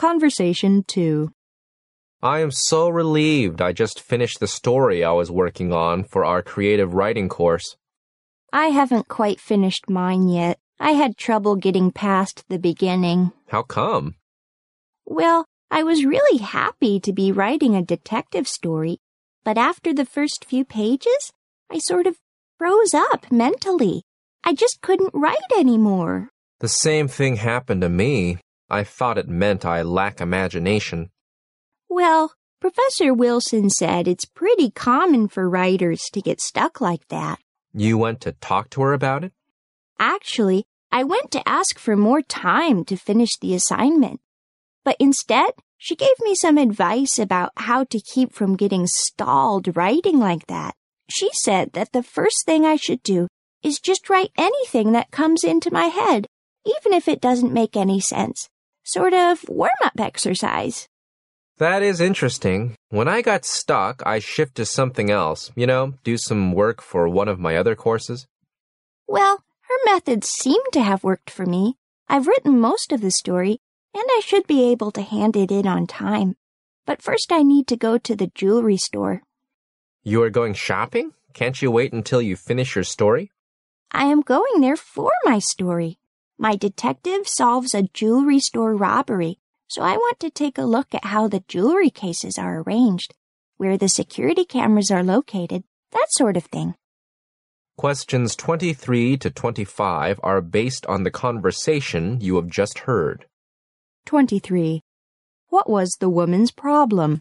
Conversation 2. I am so relieved I just finished the story I was working on for our creative writing course. I haven't quite finished mine yet. I had trouble getting past the beginning. How come? Well, I was really happy to be writing a detective story, but after the first few pages, I sort of froze up mentally. I just couldn't write anymore. The same thing happened to me. I thought it meant I lack imagination. Well, Professor Wilson said it's pretty common for writers to get stuck like that. You went to talk to her about it? Actually, I went to ask for more time to finish the assignment. But instead, she gave me some advice about how to keep from getting stalled writing like that. She said that the first thing I should do is just write anything that comes into my head, even if it doesn't make any sense. Sort of warm-up exercise. That is interesting. When I got stuck, I shift to something else, do some work for one of my other courses. Well, her methods seem to have worked for me. I've written most of the story, and I should be able to hand it in on time. But first I need to go to the jewelry store. You are going shopping? Can't you wait until you finish your story? I am going there for my story. My detective solves a jewelry store robbery, so I want to take a look at how the jewelry cases are arranged, where the security cameras are located, that sort of thing. Questions 23 to 25 are based on the conversation you have just heard. 23. What was the woman's problem?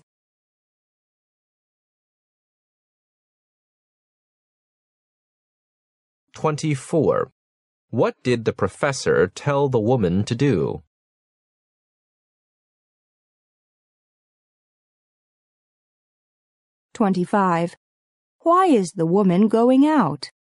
24. What did the professor tell the woman to do? 25. Why is the woman going out?